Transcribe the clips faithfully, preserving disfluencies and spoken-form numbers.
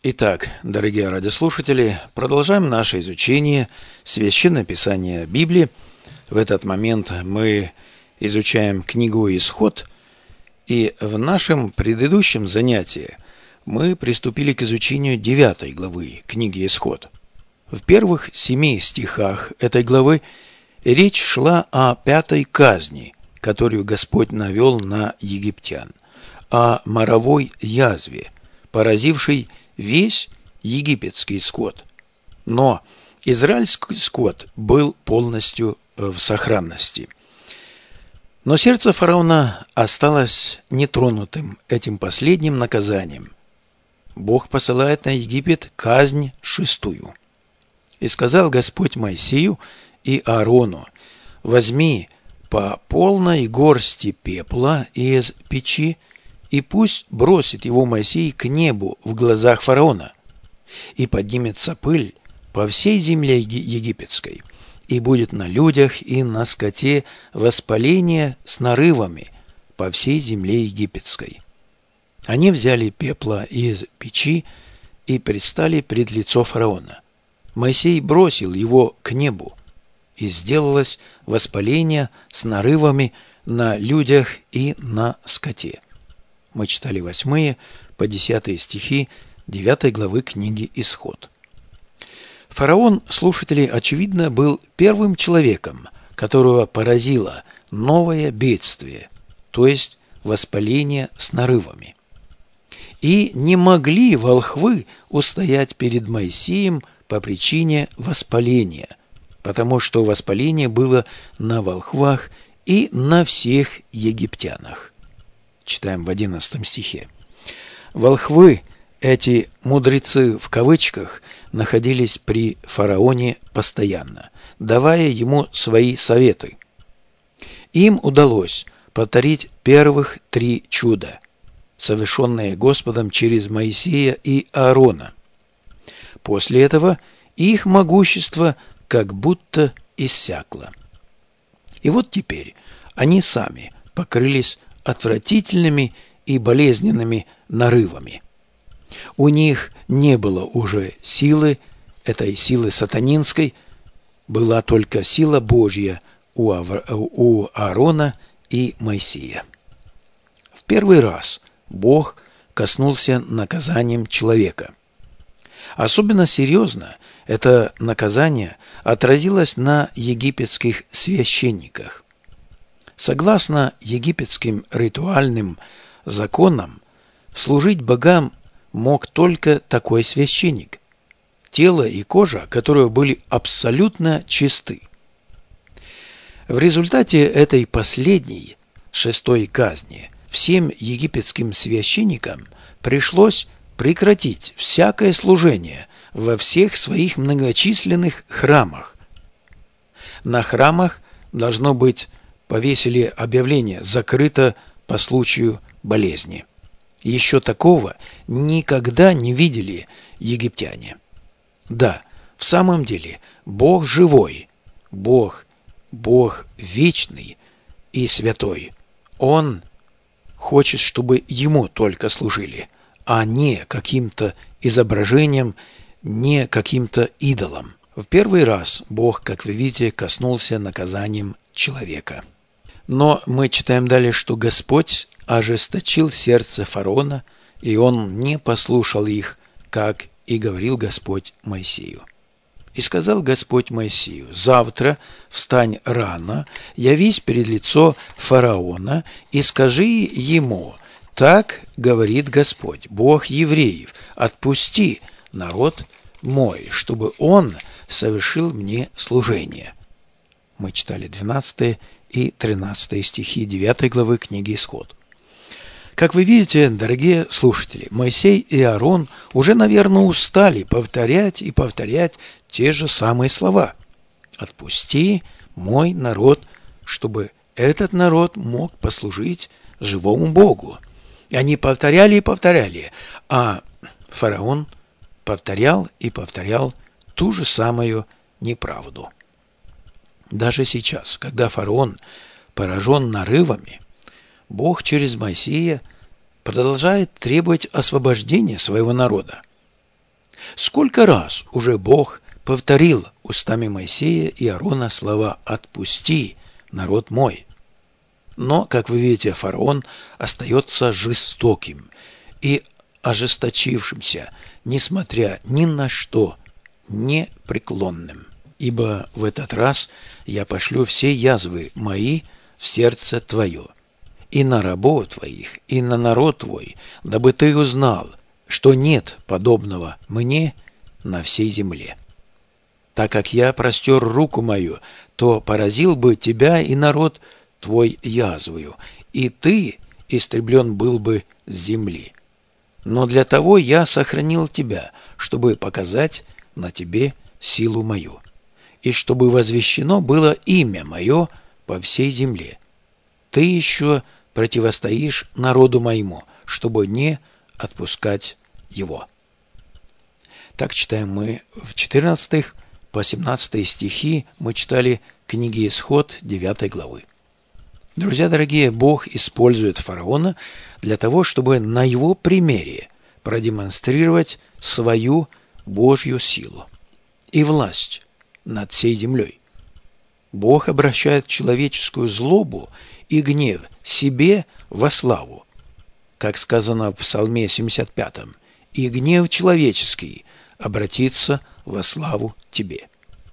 Итак, дорогие радиослушатели, продолжаем наше изучение Священного Писания Библии. В этот момент мы изучаем книгу «Исход», и в нашем предыдущем занятии мы приступили к изучению девятой главы книги «Исход». В первых семи стихах этой главы речь шла о пятой казни, которую Господь навел на египтян, о моровой язве, поразившей весь египетский скот. Но израильский скот был полностью в сохранности. Но сердце фараона осталось нетронутым этим последним наказанием. Бог посылает на Египет казнь шестую. «И сказал Господь Моисею и Аарону: возьми по полной горсти пепла из печи, и пусть бросит его Моисей к небу в глазах фараона, и поднимется пыль по всей земле египетской, и будет на людях и на скоте воспаление с нарывами по всей земле египетской». Они взяли пепла из печи и предстали пред лицо фараона. Моисей бросил его к небу, и сделалось воспаление с нарывами на людях и на скоте. Мы читали восьмые по десятые стихи девятой главы книги «Исход». Фараон, слушатели, очевидно, был первым человеком, которого поразило новое бедствие, то есть воспаление с нарывами. И не могли волхвы устоять перед Моисеем по причине воспаления, потому что воспаление было на волхвах и на всех египтянах. Читаем в одиннадцатом стихе. Волхвы, эти мудрецы в кавычках, находились при фараоне постоянно, давая ему свои советы. Им удалось повторить первых три чуда, совершенные Господом через Моисея и Аарона. После этого их могущество как будто иссякло. И вот теперь они сами покрылись отвратительными и болезненными нарывами. У них не было уже силы, этой силы сатанинской, была только сила Божья у, Авра... у Аарона и Моисея. В первый раз Бог коснулся наказанием человека. Особенно серьезно это наказание отразилось на египетских священниках. Согласно египетским ритуальным законам, служить богам мог только такой священник, тело и кожа которого были абсолютно чисты. В результате этой последней, шестой казни, всем египетским священникам пришлось прекратить всякое служение во всех своих многочисленных храмах. На храмах, должно быть, повесили объявление «закрыто по случаю болезни». Еще такого никогда не видели египтяне. Да, в самом деле, Бог живой, Бог, Бог вечный и святой. Он хочет, чтобы Ему только служили, а не каким-то изображением, не каким-то идолом. В первый раз Бог, как вы видите, коснулся наказанием человека. Но мы читаем далее, что Господь ожесточил сердце фараона, и он не послушал их, как и говорил Господь Моисею. И сказал Господь Моисею: завтра встань рано, явись перед лицо фараона и скажи ему: так говорит Господь, Бог евреев, отпусти народ мой, чтобы он совершил мне служение. Мы читали двенадцатые и тринадцатые стихи девятой главы книги «Исход». Как вы видите, дорогие слушатели, Моисей и Аарон уже, наверное, устали повторять и повторять те же самые слова. «Отпусти мой народ, чтобы этот народ мог послужить живому Богу». И они повторяли и повторяли, а фараон повторял и повторял ту же самую неправду. Даже сейчас, когда фараон поражен нарывами, Бог через Моисея продолжает требовать освобождения своего народа. Сколько раз уже Бог повторил устами Моисея и Аарона слова «Отпусти, народ мой». Но, как вы видите, фараон остается жестоким и ожесточившимся, несмотря ни на что, непреклонным. Ибо в этот раз я пошлю все язвы мои в сердце твое, и на рабов твоих, и на народ твой, дабы ты узнал, что нет подобного мне на всей земле. Так как я простер руку мою, то поразил бы тебя и народ твой язвою, и ты истреблен был бы с земли. Но для того я сохранил тебя, чтобы показать на тебе силу мою, и чтобы возвещено было имя мое по всей земле. Ты еще противостоишь народу моему, чтобы не отпускать его. Так читаем мы в четырнадцатых по семнадцатые стихи, мы читали книги Исход девятой главы. Друзья дорогие, Бог использует фараона для того, чтобы на его примере продемонстрировать свою Божью силу и власть над всей землей. Бог обращает человеческую злобу и гнев себе во славу, как сказано в Псалме семьдесят пятом, «И гнев человеческий обратится во славу тебе».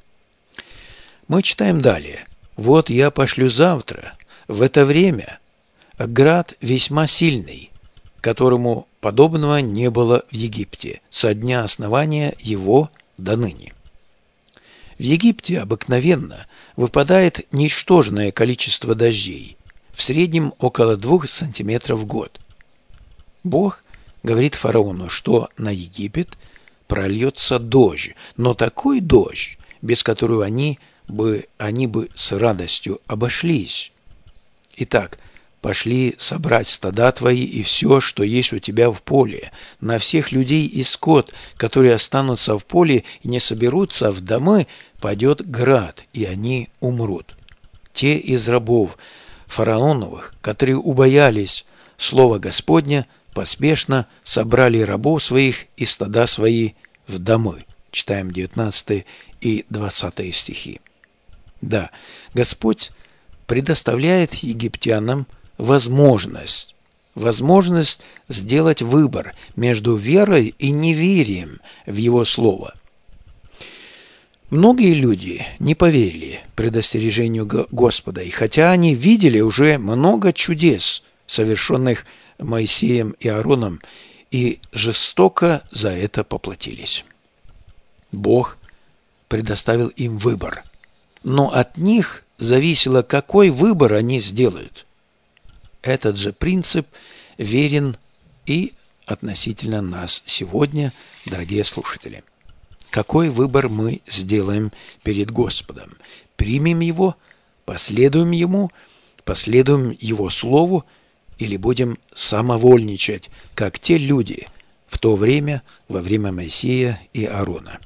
Мы читаем далее. «Вот я пошлю завтра, в это время, град весьма сильный, которому подобного не было в Египте со дня основания его до ныне». В Египте обыкновенно выпадает ничтожное количество дождей, в среднем около двух сантиметров в год. Бог говорит фараону, что на Египет прольется дождь, но такой дождь, без которого они бы, они бы с радостью обошлись. Итак, пошли собрать стада твои и все, что есть у тебя в поле, на всех людей и скот, которые останутся в поле и не соберутся в домы, падет град, и они умрут. Те из рабов фараоновых, которые убоялись слова Господня, поспешно собрали рабов своих и стада свои в домы. Читаем девятнадцатый и двадцатый стихи. Да, Господь предоставляет египтянам возможность, возможность сделать выбор между верой и неверием в Его Слово. Многие люди не поверили предостережению Господа, и хотя они видели уже много чудес, совершенных Моисеем и Аароном, и жестоко за это поплатились. Бог предоставил им выбор, но от них зависело, какой выбор они сделают. Этот же принцип верен и относительно нас сегодня, дорогие слушатели. Какой выбор мы сделаем перед Господом? Примем Его, последуем Ему, последуем Его Слову или будем самовольничать, как те люди в то время, во время Моисея и Аарона?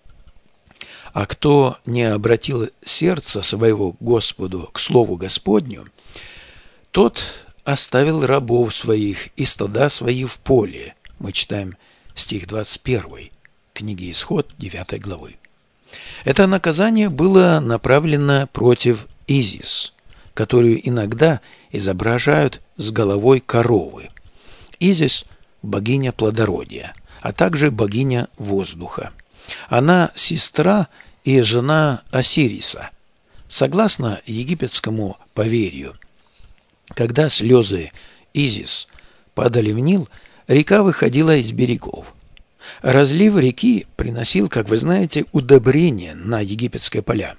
А кто не обратил сердце своего к Господу, к Слову Господню, тот оставил рабов своих и стада свои в поле. Мы читаем стих двадцать первый. Книги Исход девятой главы. Это наказание было направлено против Изис, которую иногда изображают с головой коровы. Изис – богиня плодородия, а также богиня воздуха. Она сестра и жена Осириса. Согласно египетскому поверью, когда слезы Изис падали в Нил, река выходила из берегов. Разлив реки приносил, как вы знаете, удобрения на египетские поля.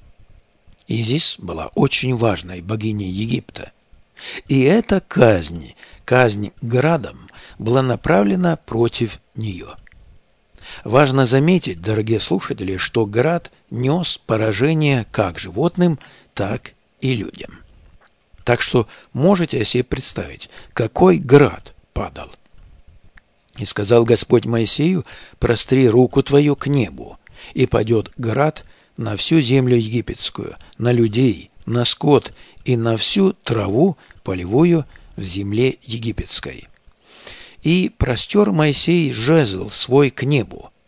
Изис была очень важной богиней Египта. И эта казнь, казнь градом, была направлена против нее. Важно заметить, дорогие слушатели, что град нес поражение как животным, так и людям. Так что можете себе представить, какой град падал. И сказал Господь Моисею: простри руку твою к небу, и падет град на всю землю египетскую, на людей, на скот и на всю траву полевую в земле египетской. И простер Моисей жезл свой к небу,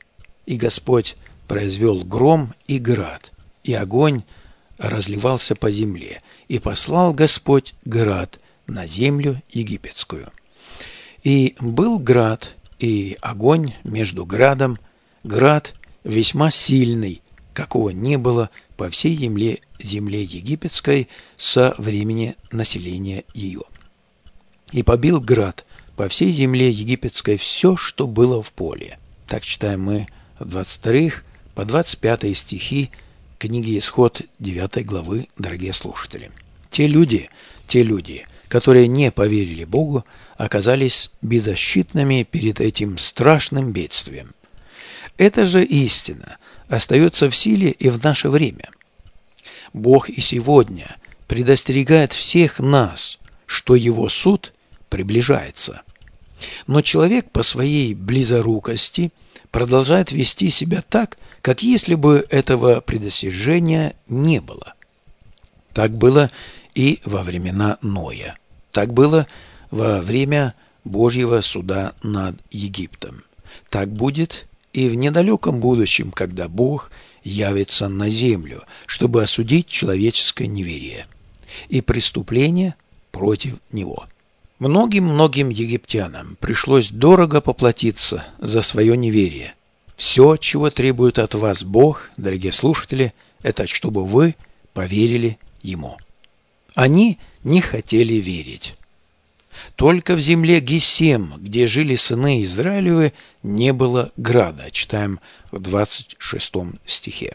и Господь произвел гром и град, и огонь разливался по земле, и послал Господь град на землю египетскую. И был град и огонь между градом, град весьма сильный, какого не было по всей земле, земле египетской со времени населения ее. И побил град по всей земле египетской все, что было в поле. Так читаем мы в двадцать вторых по двадцать пятые стихи книги Исход девятой главы, дорогие слушатели. Те люди, те люди, которые не поверили Богу, оказались беззащитными перед этим страшным бедствием. Эта же истина остается в силе и в наше время. Бог и сегодня предостерегает всех нас, что Его суд приближается. Но человек по своей близорукости продолжает вести себя так, как если бы этого предостережения не было. Так было и во времена Ноя. Так было во время Божьего суда над Египтом. Так будет и в недалеком будущем, когда Бог явится на землю, чтобы осудить человеческое неверие и преступление против него. Многим-многим египтянам пришлось дорого поплатиться за свое неверие. Все, чего требует от вас Бог, дорогие слушатели, это чтобы вы поверили Ему. Они не хотели верить. Только в земле Гесем, где жили сыны Израилевы, не было града. Читаем в двадцать шестом стихе.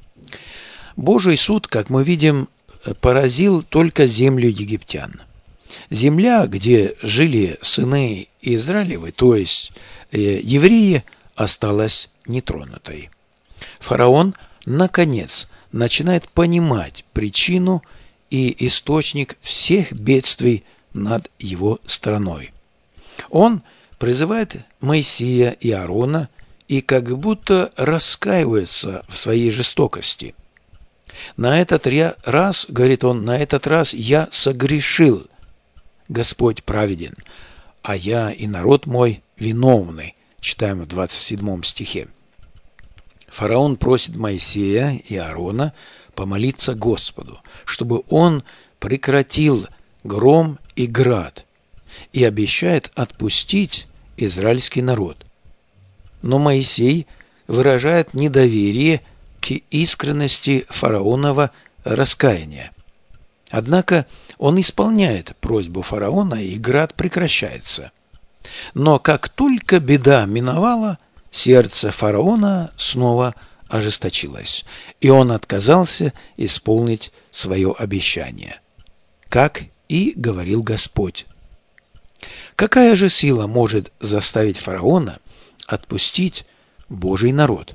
Божий суд, как мы видим, поразил только землю египтян. Земля, где жили сыны Израилевы, то есть э, евреи, осталась нетронутой. Фараон, наконец, начинает понимать причину и источник всех бедствий над его страной. Он призывает Моисея и Аарона и как будто раскаивается в своей жестокости. На этот раз, говорит он, на этот раз я согрешил. Господь праведен, а я и народ мой виновны. Читаем в двадцать седьмом стихе. Фараон просит Моисея и Аарона помолиться Господу, чтобы он прекратил гром и град, и обещает отпустить израильский народ. Но Моисей выражает недоверие к искренности фараонова раскаяния. Однако он исполняет просьбу фараона, и град прекращается. Но как только беда миновала, сердце фараона снова ожесточилось, и он отказался исполнить свое обещание, как и говорил Господь. Какая же сила может заставить фараона отпустить Божий народ?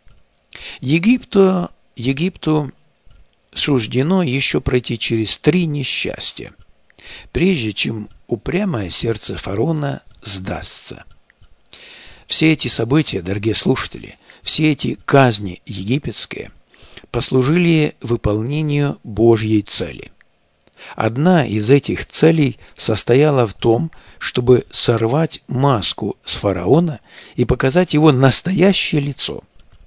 Египту, Египту суждено еще пройти через три несчастья, прежде чем упрямое сердце фараона сдастся. Все эти события, дорогие слушатели, все эти казни египетские послужили выполнению Божьей цели. Одна из этих целей состояла в том, чтобы сорвать маску с фараона и показать его настоящее лицо.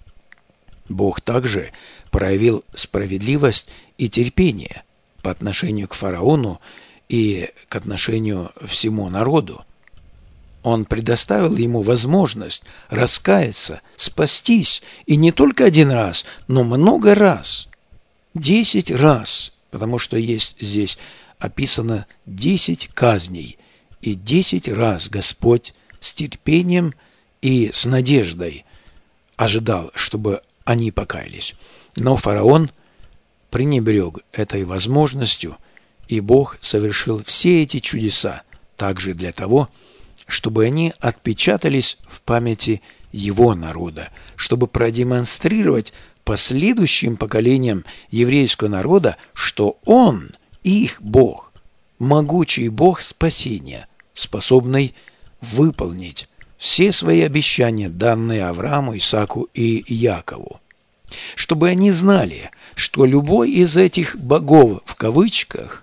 Бог также проявил справедливость и терпение по отношению к фараону и к отношению всему народу. Он предоставил ему возможность раскаяться, спастись, и не только один раз, но много раз, десять раз, потому что есть здесь описано десять казней, и десять раз Господь с терпением и с надеждой ожидал, чтобы они покаялись. Но фараон пренебрег этой возможностью, и Бог совершил все эти чудеса также для того, чтобы они отпечатались в памяти его народа, чтобы продемонстрировать последующим поколениям еврейского народа, что он, их Бог, могучий Бог спасения, способный выполнить все свои обещания, данные Аврааму, Исааку и Якову. Чтобы они знали, что любой из этих богов, в кавычках,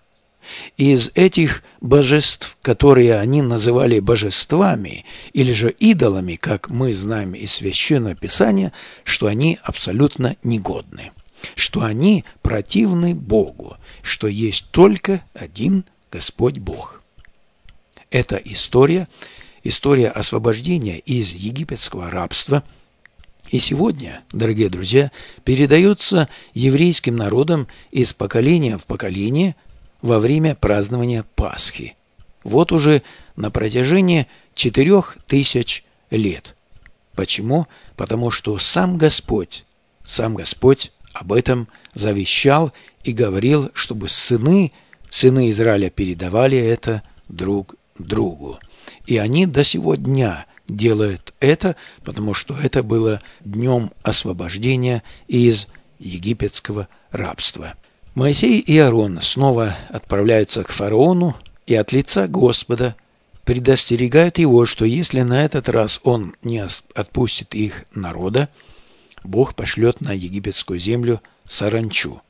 Из этих божеств, которые они называли божествами или же идолами, как мы знаем из Священного Писания, что они абсолютно негодны, что они противны Богу, что есть только один Господь Бог. Эта история, история освобождения из египетского рабства, и сегодня, дорогие друзья, передается еврейским народам из поколения в поколение во время празднования Пасхи. Вот уже на протяжении четырех тысяч лет. Почему? Потому что сам Господь, сам Господь об этом завещал и говорил, чтобы сыны, сыны Израиля передавали это друг другу. И они до сего дня делают это, потому что это было днем освобождения из египетского рабства. Моисей и Аарон снова отправляются к фараону и от лица Господа предостерегают его, что если на этот раз он не отпустит их народа, Бог пошлет на египетскую землю саранчу.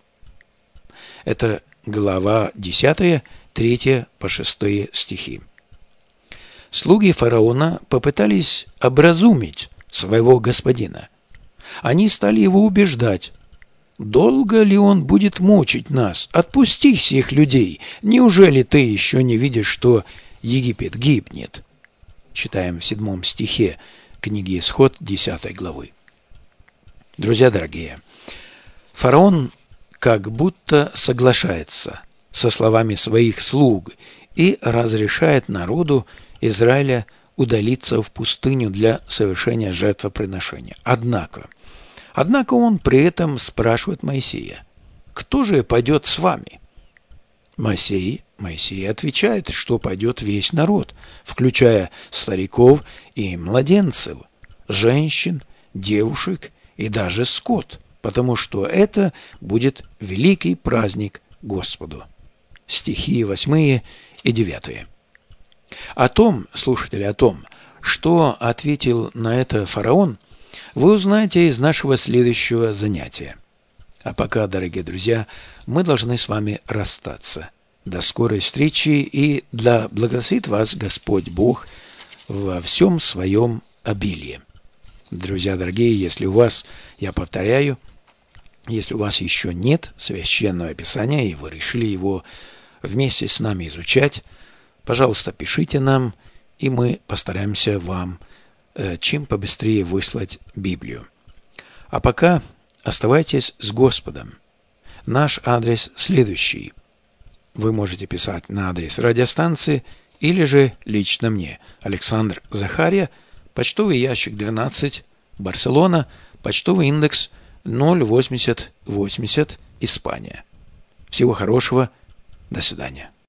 Это глава десятая, третья по шестые стихи. Слуги фараона попытались образумить своего господина. Они стали его убеждать: «Долго ли он будет мучить нас? Отпусти всех людей. Неужели ты еще не видишь, что Египет гибнет?» Читаем в седьмом стихе книги Исход десятой главы. Друзья дорогие, фараон как будто соглашается со словами своих слуг и разрешает народу Израиля удалиться в пустыню для совершения жертвоприношения. Однако, однако он при этом спрашивает Моисея: «Кто же пойдет с вами?» Моисей, Моисей отвечает, что пойдет весь народ, включая стариков и младенцев, женщин, девушек и даже скот, потому что это будет великий праздник Господу. Стихи восьмые и девятые. О том, слушатели, о том, что ответил на это фараон, вы узнаете из нашего следующего занятия. А пока, дорогие друзья, мы должны с вами расстаться. До скорой встречи, и да благословит вас Господь Бог во всем своем обилии. Друзья дорогие, если у вас, я повторяю, если у вас еще нет Священного Писания, и вы решили его вместе с нами изучать, пожалуйста, пишите нам, и мы постараемся вам э, чем побыстрее выслать Библию. А пока оставайтесь с Господом. Наш адрес следующий. Вы можете писать на адрес радиостанции или же лично мне. Александр Захария, почтовый ящик двенадцать, Барселона, почтовый индекс ноль восемьдесят восемьдесят, Испания. Всего хорошего. До свидания.